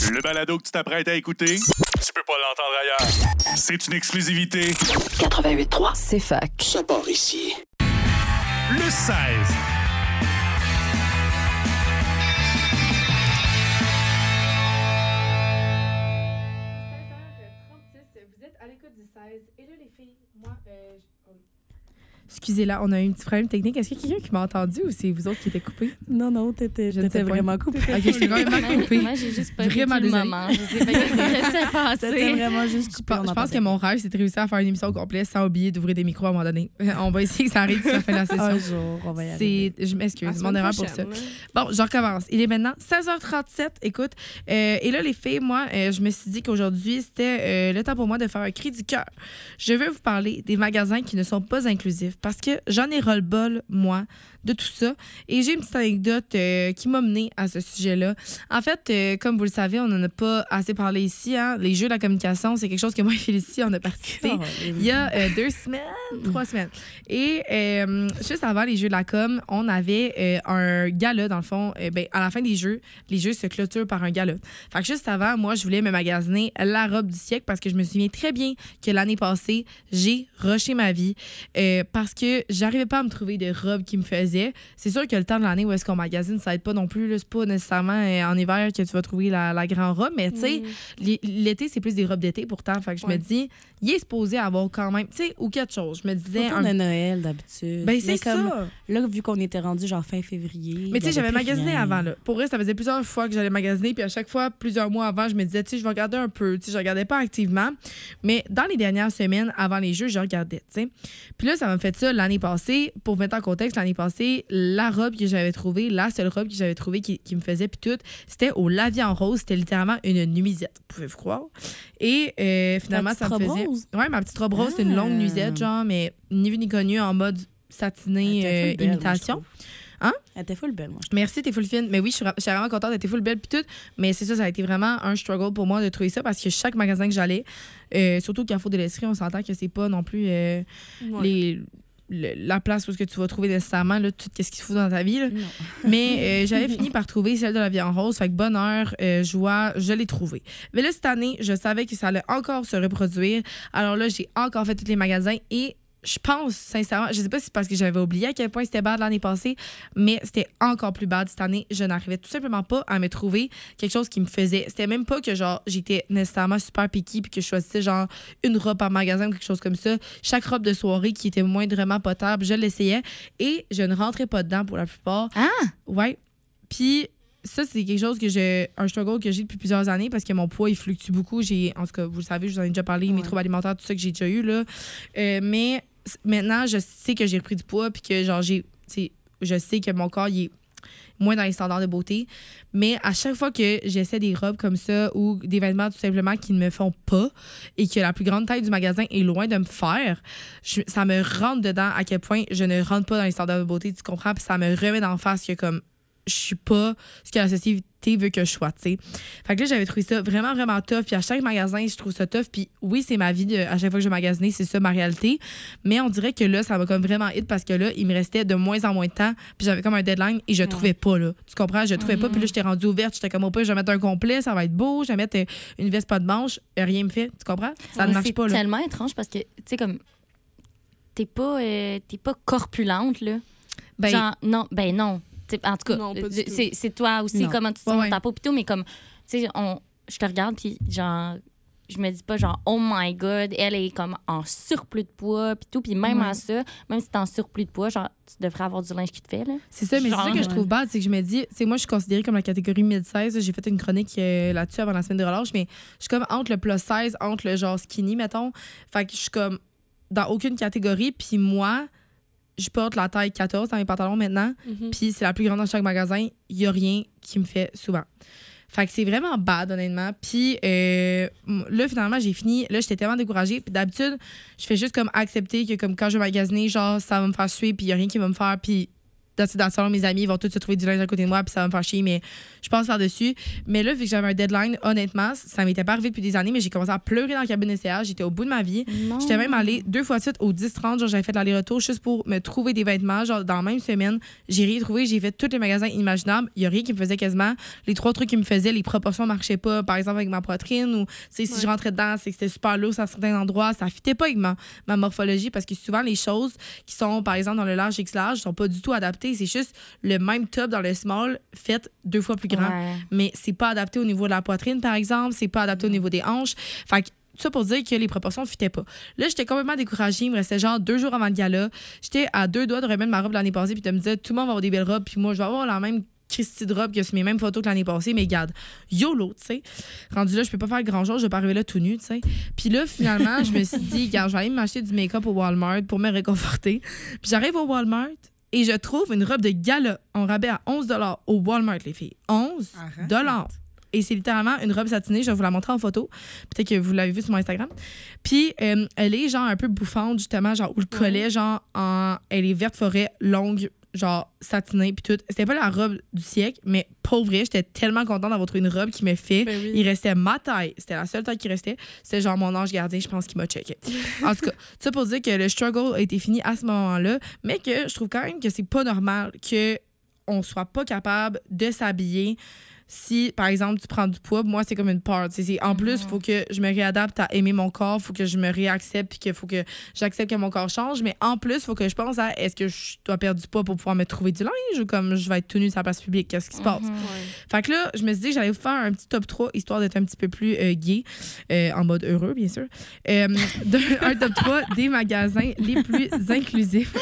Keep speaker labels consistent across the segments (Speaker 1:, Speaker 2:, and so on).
Speaker 1: Le balado que tu t'apprêtes à écouter, tu peux pas l'entendre ailleurs. C'est une exclusivité.
Speaker 2: 88.3, c'est fac.
Speaker 3: Ça part ici.
Speaker 1: Le 16.
Speaker 4: Vous êtes à l'écoute du 16. Et là, les filles, moi, excusez-là, on a eu un petit problème technique. Est-ce qu'il y a quelqu'un qui m'a entendu ou c'est vous autres qui étaient coupés?
Speaker 5: Non, t'étais vraiment coupé.
Speaker 4: Ok, j'étais vraiment coupée.
Speaker 6: Moi, j'ai juste pas
Speaker 4: Vraiment
Speaker 6: vécu le
Speaker 4: désolée.
Speaker 6: moment. Je sais pas ce qui s'est passé.
Speaker 5: C'était vraiment juste
Speaker 4: Je
Speaker 5: coupé.
Speaker 4: pense que mon rêve, c'est de réussir à faire une émission au complet sans oublier d'ouvrir des micros à un moment donné. On va essayer que ça arrive sur la fin de la session.
Speaker 5: Un jour, on va y arriver.
Speaker 4: Je m'excuse, mon erreur pour ça. Bon, je recommence. Il est maintenant 16h37. Écoute, et là, les filles, moi, je me suis dit qu'aujourd'hui, c'était le temps pour moi de faire un cri du cœur. Je veux vous parler des magasins qui ne sont pas inclusifs parce que j'en ai ras-le-bol, moi, de tout ça. Et j'ai une petite anecdote qui m'a menée à ce sujet-là. En fait, comme vous le savez, on n'en a pas assez parlé ici. Hein? Les jeux de la communication, c'est quelque chose que moi et Félicie, on a participé il y a 3 semaines. Et juste avant les jeux de la com, on avait un gala, dans le fond. À la fin des jeux, les jeux se clôturent par un gala. Fait que juste avant, moi, je voulais me magasiner la robe du siècle parce que je me souviens très bien que l'année passée, j'ai rushé ma vie parce que j'arrivais pas à me trouver de robe qui me faisait. C'est sûr que le temps de l'année où est-ce qu'on magasine, ça aide pas non plus. Là. C'est pas nécessairement en hiver que tu vas trouver la grande robe, mais tu sais, l'été, c'est plus des robes d'été pourtant. Fait que je me dis, il est supposé avoir quand même, tu sais, ou quelque chose. Je me disais.
Speaker 5: Autour de Noël, d'habitude.
Speaker 4: Ben, c'est
Speaker 5: comme,
Speaker 4: ça.
Speaker 5: Là, vu qu'on était rendu genre fin février.
Speaker 4: Mais tu sais, j'avais magasiné
Speaker 5: rien.
Speaker 4: avant. Là. Pour vrai, ça faisait plusieurs fois que j'allais magasiner. Puis à chaque fois, plusieurs mois avant, je me disais, tu sais, je vais regarder un peu. Tu sais, je regardais pas activement. Mais dans les dernières semaines, avant les jeux, je regardais, tu sais. Puis là, ça m'a fait ça l'année passée. Pour mettre en contexte, l'année passée, la robe que j'avais trouvée, la seule robe que j'avais trouvée qui me faisait, puis tout, c'était au lavis en rose. C'était littéralement une nuisette. Pouvez-vous croire? Et finalement, ça me faisait. Ouais, ma petite robe rose, c'était une longue nuisette, genre, mais ni vu ni connu, en mode satiné imitation. Hein?
Speaker 5: Elle était full belle, moi.
Speaker 4: Merci, t'es full fine. Mais oui, je suis vraiment contente, elle était full belle puis tout. Mais c'est ça a été vraiment un struggle pour moi de trouver ça parce que chaque magasin que j'allais, surtout Carrefour de l'Estrie, on s'entend que c'est pas non plus la place où est-ce que tu vas trouver nécessairement là, tout ce qu'il faut dans ta vie. Là. Mais j'avais fini par trouver celle de la vie en rose. Fait que bonheur, joie, je l'ai trouvée. Mais là, cette année, je savais que ça allait encore se reproduire. Alors là, j'ai encore fait tous les magasins et je pense, sincèrement, je sais pas si c'est parce que j'avais oublié à quel point c'était bad l'année passée, mais c'était encore plus bad cette année. Je n'arrivais tout simplement pas à me trouver quelque chose qui me faisait. C'était même pas que genre j'étais nécessairement super picky puis que je choisissais genre une robe par magasin ou quelque chose comme ça. Chaque robe de soirée qui était moindrement potable, je l'essayais et je ne rentrais pas dedans pour la plupart.
Speaker 6: Ah!
Speaker 4: Ouais. Puis ça, c'est quelque chose un struggle que j'ai depuis plusieurs années parce que mon poids, il fluctue beaucoup. En tout cas, vous le savez, je vous en ai déjà parlé, mes troubles alimentaires, tout ça que j'ai déjà eu, là. Mais maintenant, je sais que j'ai repris du poids puis que, genre, je sais que mon corps, il est moins dans les standards de beauté. Mais à chaque fois que j'essaie des robes comme ça ou des vêtements, tout simplement, qui ne me font pas et que la plus grande taille du magasin est loin de me faire, ça me rentre dedans à quel point je ne rentre pas dans les standards de beauté, tu comprends? Puis ça me remet d'en face que, comme, je suis pas ce que la société veut que je sois, tu sais. Fait que là, j'avais trouvé ça vraiment, vraiment tough. Puis à chaque magasin, je trouve ça tough. Puis oui, c'est ma vie. À chaque fois que je magasiner, c'est ça ma réalité. Mais on dirait que là, ça m'a comme vraiment hit parce que là, il me restait de moins en moins de temps. Puis j'avais comme un deadline et je trouvais pas, là. Tu comprends? Je trouvais pas. Puis là, j'étais rendue ouverte. J'étais comme, au pire, je vais mettre un complet, ça va être beau. Je vais mettre une veste pas de manche. Rien me fait. Tu comprends? Ça ne marche pas, là.
Speaker 6: C'est tellement étrange parce que, tu sais, comme, t'es pas corpulente, là. Genre, non, non. En tout cas,
Speaker 5: Non,
Speaker 6: c'est toi aussi,
Speaker 4: non.
Speaker 6: comment tu te sens dans ta peau, pis tout, mais comme, tu sais, je te regarde, puis genre, je me dis pas genre, oh my God, elle est comme en surplus de poids, puis tout, puis même à ça, même si t'es en surplus de poids, genre, tu devrais avoir du linge qui te fait, là.
Speaker 4: C'est ça, mais c'est ça que je trouve bad, c'est que je me dis, tu sais, moi, je suis considérée comme la catégorie mid-size. J'ai fait une chronique là-dessus avant la semaine de relâche, mais je suis comme entre le plus size, entre le genre skinny, mettons. Fait que je suis comme dans aucune catégorie, puis moi, je porte la taille 14 dans mes pantalons maintenant, puis c'est la plus grande dans chaque magasin. Il n'y a rien qui me fait souvent. Fait que c'est vraiment bad, honnêtement. Puis là, finalement, j'ai fini. Là, j'étais tellement découragée. Puis d'habitude, je fais juste comme accepter que comme quand je vais magasiner, genre, ça va me faire suer, puis il n'y a rien qui va me faire. Puis dans le salon, mes amis, ils vont tous se trouver du linge à côté de moi, puis ça va me faire chier, mais je passe par-dessus. Mais là, vu que j'avais un deadline, honnêtement, ça m'était pas arrivé depuis des années, mais j'ai commencé à pleurer dans la cabine d'essayage. J'étais au bout de ma vie.
Speaker 6: Non.
Speaker 4: J'étais même allée 2 fois de suite au 10-30. Genre, j'avais fait l'aller-retour juste pour me trouver des vêtements. Genre, dans la même semaine, j'ai rien trouvé. J'ai fait tous les magasins imaginables. Il y a rien qui me faisait quasiment. Les 3 trucs qui me faisaient, les proportions marchaient pas. Par exemple, avec ma poitrine ou, si je rentrais dedans, c'est que c'était super lourd à certains endroits. Ça fitait pas avec ma morphologie parce que souvent, les choses qui sont, par exemple, dans le large X large, sont pas du tout adaptées. C'est juste le même top dans le small fait 2 fois plus grand.
Speaker 6: Ouais.
Speaker 4: Mais c'est pas adapté au niveau de la poitrine, par exemple. C'est pas adapté au niveau des hanches. Fait que ça pour dire que les proportions ne fitaient pas. Là, j'étais complètement découragée. Il me restait genre 2 jours avant le gala. J'étais à 2 doigts de remettre ma robe l'année passée puis de me dire tout le monde va avoir des belles robes puis moi, je vais avoir la même Christy de robe que sur mes mêmes photos que l'année passée. Mais regarde, YOLO, tu sais. Rendu là, je peux pas faire grand-chose. Je vais pas arriver là tout nu, tu sais. Puis là, finalement, je me suis dit, regarde, je vais aller m'acheter du make-up au Walmart pour me réconforter. Puis j'arrive au Walmart et je trouve une robe de gala en rabais à 11 $ au Walmart, les filles. 11 $. Et c'est littéralement une robe satinée. Je vais vous la montrer en photo. Peut-être que vous l'avez vue sur mon Instagram. Puis, elle est genre un peu bouffante, justement, genre où le collet, genre, elle est verte forêt, longue, genre satinée, puis tout. C'était pas la robe du siècle, mais pour vrai, j'étais tellement contente d'avoir trouvé une robe qui me fait.
Speaker 3: Ben oui.
Speaker 4: Il restait ma taille. C'était la seule taille qui restait. C'était genre mon ange gardien, je pense, qui m'a checké. En tout cas, ça pour dire que le struggle a été fini à ce moment-là, mais que je trouve quand même que c'est pas normal qu'on soit pas capable de s'habiller. Si, par exemple, tu prends du poids, moi, c'est comme une peur. En plus, il faut que je me réadapte à aimer mon corps, il faut que je me réaccepte, puis qu'il faut que j'accepte que mon corps change. Mais en plus, il faut que je pense à est-ce que je dois perdre du poids pour pouvoir me trouver du linge ou comme je vais être tout nu sur la place publique, qu'est-ce qui se passe? Fait que là, je me suis dit que j'allais vous faire un petit top 3, histoire d'être un petit peu plus gay, en mode heureux, bien sûr. Un top 3 des magasins les plus inclusifs.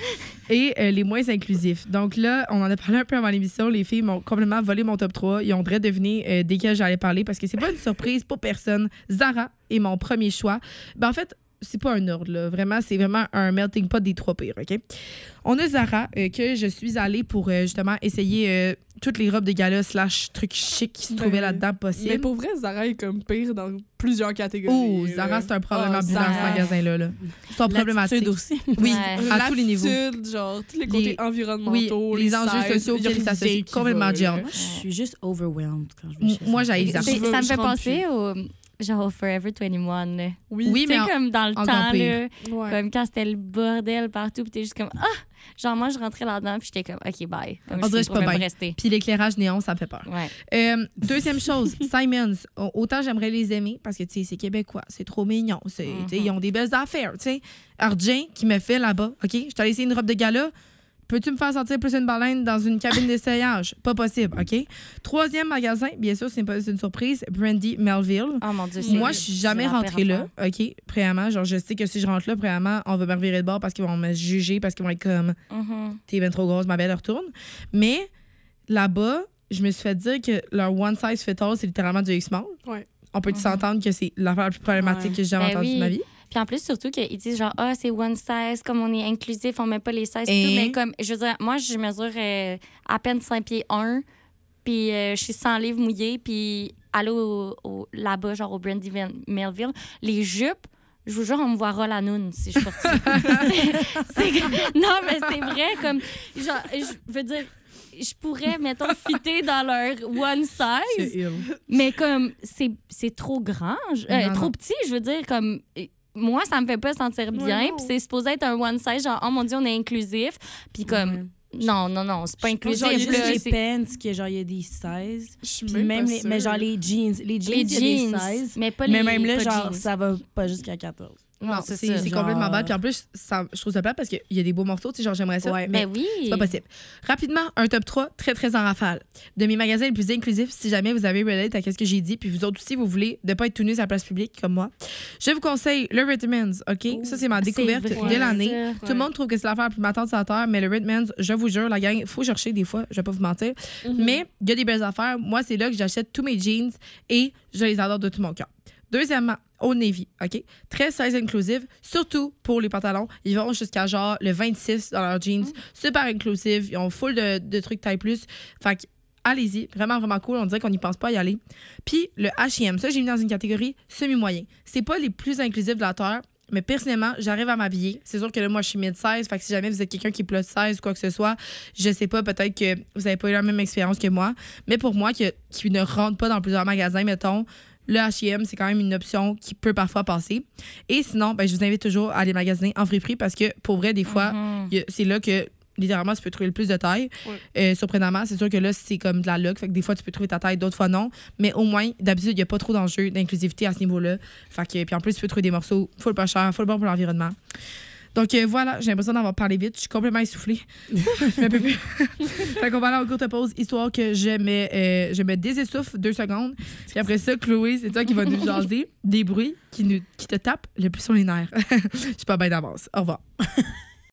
Speaker 4: Et les moins inclusifs. Donc là, on en a parlé un peu avant l'émission. Les filles m'ont complètement volé mon top 3. Ils ont devrait deviner desquels j'allais parler parce que c'est pas une surprise pour personne. Zara est mon premier choix. Ben, en fait, c'est pas un ordre, là. Vraiment, c'est vraiment un melting pot des 3 pires, OK? On a Zara, que je suis allée pour justement essayer toutes les robes de gala / trucs chics qui se trouvaient là-dedans possible.
Speaker 3: Mais pour vrai, Zara est comme pire dans plusieurs catégories.
Speaker 4: Oh, Zara, c'est un problème ambulant, ce magasin-là. Là. C'est problématique.
Speaker 5: Aussi.
Speaker 4: Oui,
Speaker 6: Ouais.
Speaker 4: à tous les niveaux.
Speaker 3: Genre, tous les côtés environnementaux,
Speaker 4: les enjeux sociaux
Speaker 3: il y a
Speaker 4: auxquels ça
Speaker 3: rien
Speaker 4: s'associe
Speaker 3: qui
Speaker 4: complètement
Speaker 3: va,
Speaker 4: John.
Speaker 3: là.
Speaker 5: Je suis juste overwhelmed quand je vais chez
Speaker 4: Moi,
Speaker 5: Zara.
Speaker 4: j'ai Zara.
Speaker 6: Ça me fait
Speaker 3: je rentre
Speaker 6: penser au genre Forever 21. Là.
Speaker 3: Oui,
Speaker 4: Oui,
Speaker 6: Tu sais,
Speaker 4: mais
Speaker 6: comme dans le
Speaker 4: encore
Speaker 6: temps,
Speaker 4: pire.
Speaker 6: là,
Speaker 3: ouais.
Speaker 6: comme quand c'était le bordel partout, puis t'es juste comme ah! Genre, moi, je rentrais là-dedans, puis j'étais comme OK, bye. Comme
Speaker 4: On dirait que
Speaker 6: je
Speaker 4: c'est pas
Speaker 6: pourrais
Speaker 4: bien.
Speaker 6: rester.
Speaker 4: Puis l'éclairage néon, ça me fait peur.
Speaker 6: Ouais.
Speaker 4: Deuxième chose, Simons. Autant j'aimerais les aimer parce que, tu sais, c'est québécois, c'est trop mignon. Tu sais, ils ont des belles affaires, tu sais. Arjen qui me fait là-bas, OK? Je t'allais essayer une robe de gala. Peux-tu me faire sortir plus une baleine dans une cabine d'essayage? Pas possible, OK? Troisième magasin, bien sûr, c'est pas une surprise, Brandy Melville.
Speaker 6: Oh mon Dieu,
Speaker 4: Moi, je suis jamais rentrée là, OK? Préallement, genre, je sais que si je rentre là, préallement, on va me revirer de bord parce qu'ils vont me juger, parce qu'ils vont être comme, t'es bien trop grosse, ma belle, retourne. Mais là-bas, je me suis fait dire que leur one size fit all, c'est littéralement du X-Small.
Speaker 3: Ouais.
Speaker 4: On peut s'entendre que c'est l'affaire la plus problématique que j'ai jamais
Speaker 6: Ben
Speaker 4: entendue
Speaker 6: oui.
Speaker 4: de ma vie.
Speaker 6: Puis en plus, surtout qu'ils disent genre, ah, c'est one size, comme on est inclusif, on met pas les sizes et
Speaker 4: Et-
Speaker 6: tout. Mais comme, je veux dire, moi, je mesure à peine 5 pieds 1, puis je suis 100 livres mouillés, puis aller là-bas, genre au Brandy Melville, les jupes, je vous jure, on me voit roll à noun si je suis sortie. Non, mais c'est vrai, comme, genre, je veux dire, je pourrais, mettons, fitter dans leur one size. Mais comme, c'est trop grand,
Speaker 4: Non,
Speaker 6: trop
Speaker 4: non.
Speaker 6: petit, je veux dire, comme... Moi, ça me fait pas sentir bien.
Speaker 3: Ouais, non.
Speaker 6: Puis c'est supposé être un one size, genre, oh mon Dieu, on est inclusif. Puis comme, non, c'est pas inclusif.
Speaker 5: Genre, il y a
Speaker 6: là,
Speaker 5: juste
Speaker 6: c'est-
Speaker 5: les pants, que genre, il y a des sizes.
Speaker 3: Je suis
Speaker 5: Puis
Speaker 3: même
Speaker 5: même
Speaker 3: pas
Speaker 5: les,
Speaker 3: sûre.
Speaker 5: mais genre les jeans. Les jeans,
Speaker 6: les
Speaker 5: il y a
Speaker 6: jeans,
Speaker 5: des sizes.
Speaker 6: mais pas
Speaker 5: Mais
Speaker 6: les
Speaker 5: même là,
Speaker 6: pas
Speaker 5: genre,
Speaker 6: jeans.
Speaker 5: ça va pas jusqu'à 14.
Speaker 4: Non,
Speaker 6: c'est
Speaker 4: c'est
Speaker 6: ça,
Speaker 4: c'est
Speaker 5: genre-
Speaker 4: complètement bad. Puis en plus, ça, je trouve ça plate parce qu'il y a des beaux morceaux, tu sais, genre j'aimerais ça.
Speaker 5: Ouais.
Speaker 4: mais
Speaker 6: Ben oui.
Speaker 4: c'est pas possible. Rapidement, un top 3 très, très en rafale. De mes magasins les plus inclusifs, si jamais vous avez relate à ce que j'ai dit, puis vous autres aussi, vous voulez ne pas être tout nus à la place publique comme moi, je vous conseille le Redmond's, OK? Ça, c'est ma découverte
Speaker 6: C'est vrai,
Speaker 4: de l'année.
Speaker 6: ça.
Speaker 4: Tout le monde trouve que c'est l'affaire la plus matante sur la terre, mais le Redmond's, je vous jure, la gang, faut chercher des fois, je vais pas vous mentir. Mais il y a des belles affaires. Moi, c'est là que j'achète tous mes jeans et je les adore de tout mon cœur. Deuxièmement, Old Navy, OK? Très size inclusive, surtout pour les pantalons. Ils vont jusqu'à genre le 26 dans leurs jeans. Super inclusive. Ils ont full de trucs taille plus. Fait que allez-y. Vraiment, vraiment cool. On dirait qu'on n'y pense pas à y aller. Puis le H&M, ça, j'ai mis dans une catégorie semi-moyen. C'est pas les plus inclusifs de la terre, Mais personnellement, j'arrive à m'habiller. C'est sûr que là, moi, je suis mid-size. Fait que si jamais vous êtes quelqu'un qui est plus size ou quoi que ce soit, je sais pas, peut-être que vous n'avez pas eu la même expérience que moi. Mais pour moi, qui ne rentre pas dans plusieurs magasins, mettons, le H&M, c'est quand même une option qui peut parfois passer. Et sinon, ben, je vous invite toujours à aller magasiner en friperie parce que, pour vrai, des fois, c'est là que littéralement, tu peux trouver le plus de taille. Surprenamment, c'est sûr que là, c'est comme de la luxe. Fait que des fois, tu peux trouver ta taille, d'autres fois, non. Mais au moins, d'habitude, il n'y a pas trop d'enjeux d'inclusivité à ce niveau-là. Fait que, puis en plus, tu peux trouver des morceaux full pas cher, full bon pour l'environnement. Donc voilà, j'ai l'impression d'avoir parlé vite. Je suis complètement essoufflée. Je peux plus. Fait qu'on va aller en courte pause, histoire que je me désessouffle 2 secondes. Puis après ça, Chloé, c'est toi qui vas nous jaser des bruits qui te tapent le plus sur les nerfs. Je suis pas bien d'avance. Au revoir.